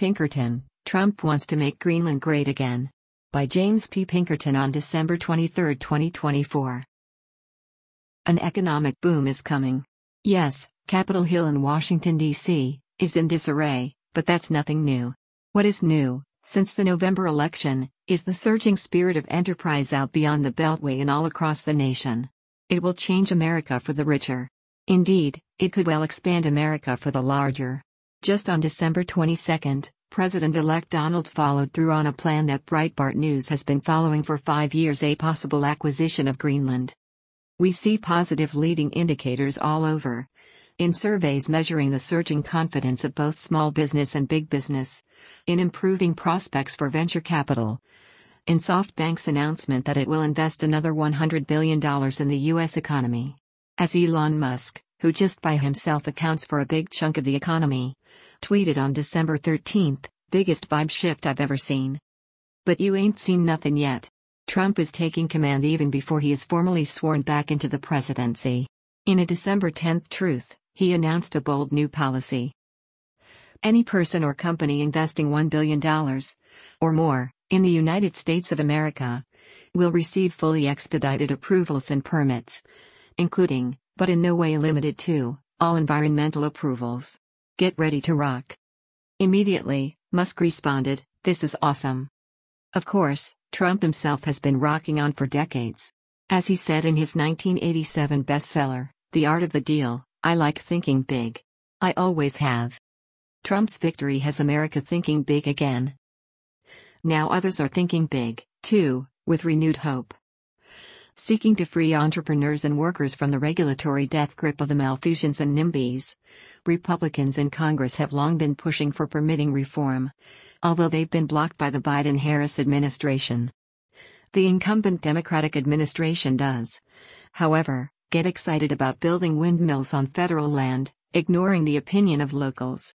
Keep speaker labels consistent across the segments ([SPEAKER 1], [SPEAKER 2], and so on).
[SPEAKER 1] Pinkerton, Trump wants to make Greenland great again. By James P. Pinkerton on December 23, 2024. An economic boom is coming. Yes, Capitol Hill in Washington, D.C., is in disarray, but that's nothing new. What is new, since the November election, is the surging spirit of enterprise out beyond the Beltway and all across the nation. It will change America for the richer. Indeed, it could well expand America for the larger. Just on December 22, President-elect Donald followed through on a plan that Breitbart News has been following for 5 years: a possible acquisition of Greenland. We see positive leading indicators all over. In surveys measuring the surging confidence of both small business and big business. In improving prospects for venture capital. In SoftBank's announcement that it will invest another $100 billion in the U.S. economy. As Elon Musk, who just by himself accounts for a big chunk of the economy, tweeted on December 13, "Biggest vibe shift I've ever seen." But you ain't seen nothing yet. Trump is taking command even before he is formally sworn back into the presidency. In a December 10 truth, he announced a bold new policy. Any person or company investing $1 billion or more in the United States of America will receive fully expedited approvals and permits, including, but in no way limited to, all environmental approvals. Get ready to rock. Immediately, Musk responded, "This is awesome." Of course, Trump himself has been rocking on for decades. As he said in his 1987 bestseller, The Art of the Deal, "I like thinking big. I always have." Trump's victory has America thinking big again. Now others are thinking big, too, with renewed hope. Seeking to free entrepreneurs and workers from the regulatory death grip of the Malthusians and NIMBYs, Republicans in Congress have long been pushing for permitting reform, although they've been blocked by the Biden-Harris administration. The incumbent Democratic administration does, however, get excited about building windmills on federal land, ignoring the opinion of locals.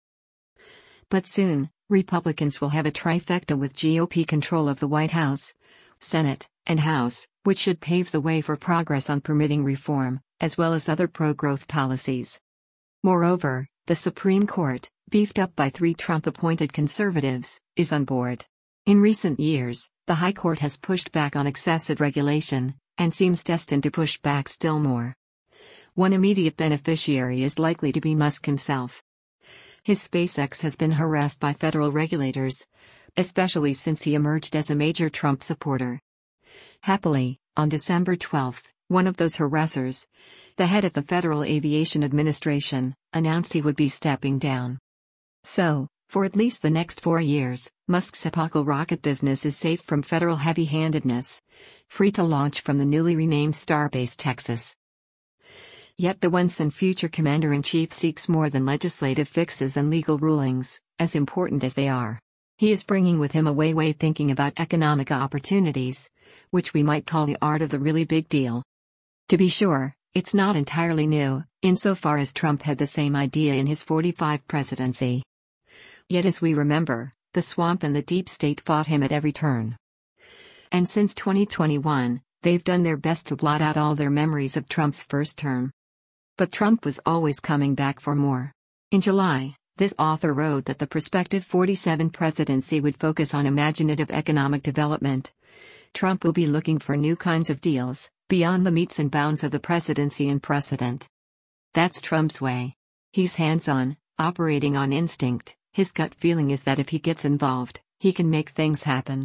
[SPEAKER 1] But soon, Republicans will have a trifecta with GOP control of the White House, Senate, and House, which should pave the way for progress on permitting reform, as well as other pro-growth policies. Moreover, the Supreme Court, beefed up by 3 Trump-appointed conservatives, is on board. In recent years, the High Court has pushed back on excessive regulation, and seems destined to push back still more. One immediate beneficiary is likely to be Musk himself. His SpaceX has been harassed by federal regulators, especially since he emerged as a major Trump supporter. Happily, on December 12, one of those harassers, the head of the Federal Aviation Administration, announced he would be stepping down. So, for at least the next 4 years, Musk's epochal rocket business is safe from federal heavy-handedness, free to launch from the newly renamed Starbase Texas. Yet the once and future Commander-in-Chief seeks more than legislative fixes and legal rulings, as important as they are. He is bringing with him a way thinking about economic opportunities, which we might call the art of the really big deal. To be sure, it's not entirely new, insofar as Trump had the same idea in his 45 presidency. Yet as we remember, the swamp and the deep state fought him at every turn. And since 2021, they've done their best to blot out all their memories of Trump's first term. But Trump was always coming back for more. In July, this author wrote that the prospective 47 presidency would focus on imaginative economic development. Trump will be looking for new kinds of deals, beyond the metes and bounds of the presidency and precedent. That's Trump's way. He's hands-on, operating on instinct. His gut feeling is that if he gets involved, he can make things happen.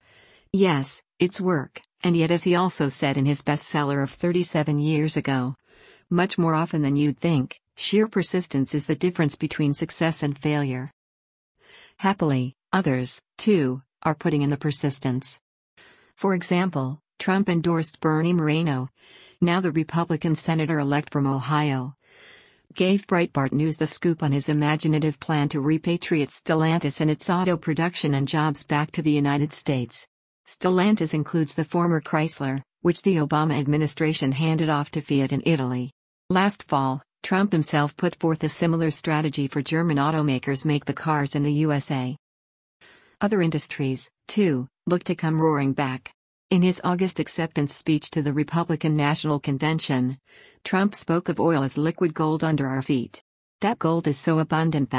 [SPEAKER 1] Yes, it's work, and yet as he also said in his bestseller of 37 years ago, much more often than you'd think, sheer persistence is the difference between success and failure. Happily, others, too, are putting in the persistence. For example, Trump endorsed Bernie Moreno, now the Republican senator-elect from Ohio, gave Breitbart News the scoop on his imaginative plan to repatriate Stellantis and its auto production and jobs back to the United States. Stellantis includes the former Chrysler, which the Obama administration handed off to Fiat in Italy. Last fall, Trump himself put forth a similar strategy for German automakers make the cars in the USA. Other industries, too, look to come roaring back. In his August acceptance speech to the Republican National Convention, Trump spoke of oil as liquid gold under our feet. That gold is so abundant that,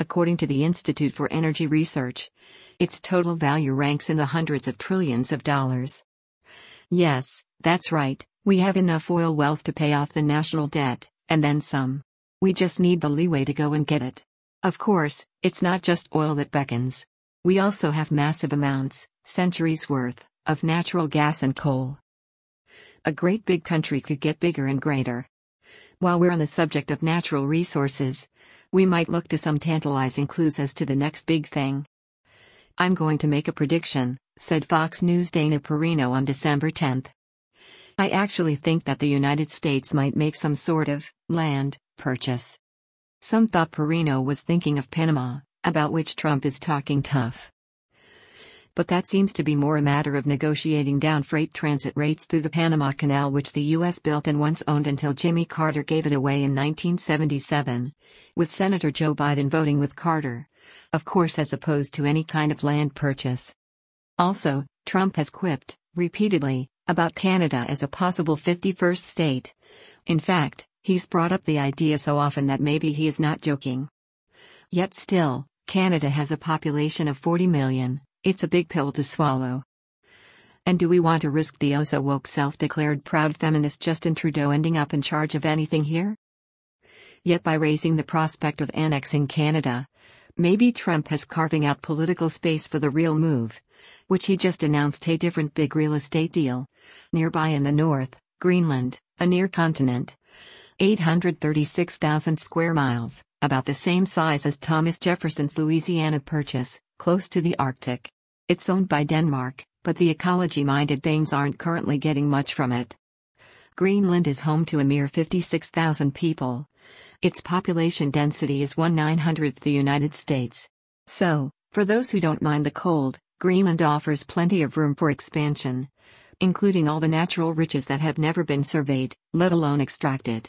[SPEAKER 1] according to the Institute for Energy Research. Its total value ranks in the hundreds of trillions of dollars. Yes, that's right, we have enough oil wealth to pay off the national debt, and then some. We just need the leeway to go and get it. Of course, it's not just oil that beckons. We also have massive amounts, centuries worth, of natural gas and coal. A great big country could get bigger and greater. While we're on the subject of natural resources, we might look to some tantalizing clues as to the next big thing. I'm going to make a prediction, said Fox News' Dana Perino on December 10. I actually think that the United States might make some sort of land purchase. Some thought Perino was thinking of Panama, about which Trump is talking tough. But that seems to be more a matter of negotiating down freight transit rates through the Panama Canal, which the U.S. built and once owned until Jimmy Carter gave it away in 1977, with Senator Joe Biden voting with Carter, of course, as opposed to any kind of land purchase. Also, Trump has quipped, repeatedly, about Canada as a possible 51st state. In fact, he's brought up the idea so often that maybe he is not joking. Yet still, Canada has a population of 40 million. It's a big pill to swallow. And do we want to risk the oh-so-woke self-declared proud feminist Justin Trudeau ending up in charge of anything here? Yet by raising the prospect of annexing Canada, maybe Trump has carving out political space for the real move, which he just announced a different big real estate deal. Nearby in the north, Greenland, a near continent. 836,000 square miles, about the same size as Thomas Jefferson's Louisiana Purchase, close to the Arctic. It's owned by Denmark, but the ecology-minded Danes aren't currently getting much from it. Greenland is home to a mere 56,000 people. Its population density is 1/900th the United States. So, for those who don't mind the cold, Greenland offers plenty of room for expansion, including all the natural riches that have never been surveyed, let alone extracted.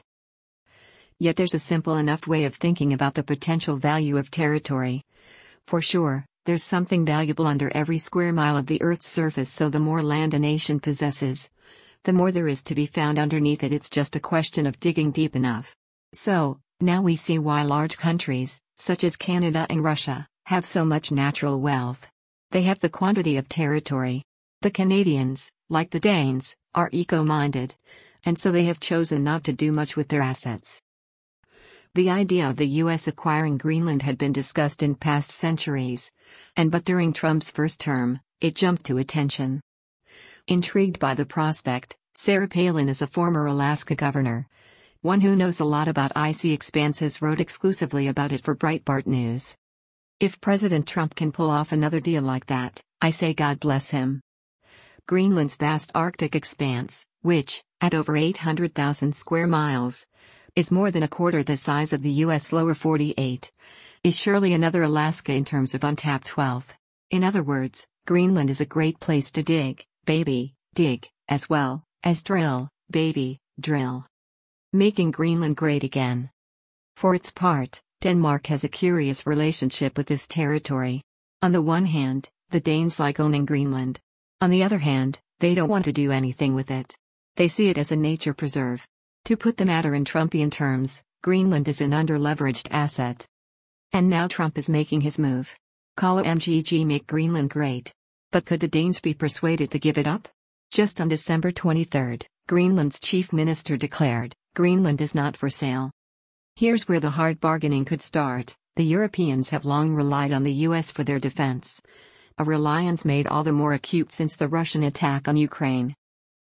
[SPEAKER 1] Yet there's a simple enough way of thinking about the potential value of territory. For sure, there's something valuable under every square mile of the Earth's surface, so the more land a nation possesses, the more there is to be found underneath it. It's just a question of digging deep enough. So, now we see why large countries, such as Canada and Russia, have so much natural wealth. They have the quantity of territory. The Canadians, like the Danes, are eco-minded, and so they have chosen not to do much with their assets. The idea of the U.S. acquiring Greenland had been discussed in past centuries, but during Trump's first term, it jumped to attention. Intrigued by the prospect, Sarah Palin is a former Alaska governor, one who knows a lot about icy expanses, wrote exclusively about it for Breitbart News. If President Trump can pull off another deal like that, I say God bless him. Greenland's vast Arctic expanse, which, at over 800,000 square miles, is more than a quarter the size of the U.S. lower 48, is surely another Alaska in terms of untapped wealth. In other words, Greenland is a great place to dig, baby, dig, as well as drill, baby, drill. Making Greenland great again. For its part, Denmark has a curious relationship with this territory. On the one hand, the Danes like owning Greenland. On the other hand, they don't want to do anything with it. They see it as a nature preserve. To put the matter in Trumpian terms, Greenland is an under-leveraged asset. And now Trump is making his move. Call OMGG, make Greenland great. But could the Danes be persuaded to give it up? Just on December 23, Greenland's chief minister declared, Greenland is not for sale. Here's where the hard bargaining could start. The Europeans have long relied on the US for their defense. A reliance made all the more acute since the Russian attack on Ukraine.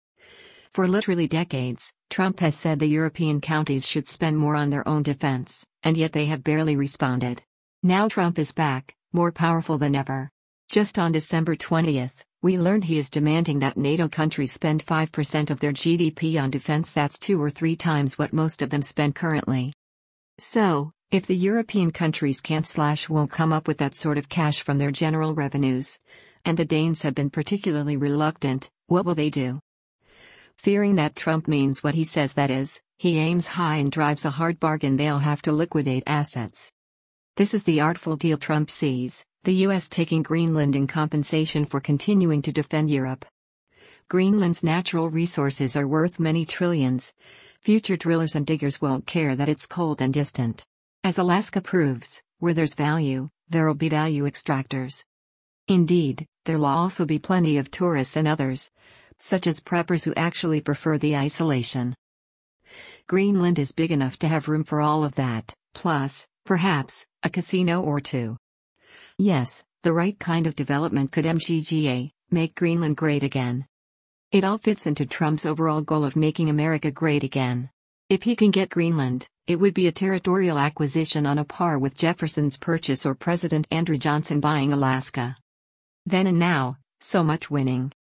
[SPEAKER 1] For literally decades, Trump has said the European counties should spend more on their own defense, and yet they have barely responded. Now Trump is back, more powerful than ever. Just on December 20, we learned he is demanding that NATO countries spend 5% of their GDP on defense. That's 2 or 3 times what most of them spend currently. So, if the European countries won't come up with that sort of cash from their general revenues, and the Danes have been particularly reluctant, what will they do? Fearing that Trump means what he says, that is, he aims high and drives a hard bargain, they'll have to liquidate assets. This is the artful deal Trump sees, the US taking Greenland in compensation for continuing to defend Europe. Greenland's natural resources are worth many trillions. Future drillers and diggers won't care that it's cold and distant. As Alaska proves, Where there's value, there'll be value extractors. Indeed, there'll also be plenty of tourists and others, such as preppers who actually prefer the isolation. Greenland is big enough to have room for all of that, plus, perhaps, a casino or two. Yes, the right kind of development could make Greenland great again. It all fits into Trump's overall goal of making America great again. If he can get Greenland, it would be a territorial acquisition on a par with Jefferson's purchase or President Andrew Johnson buying Alaska. Then and now, so much winning.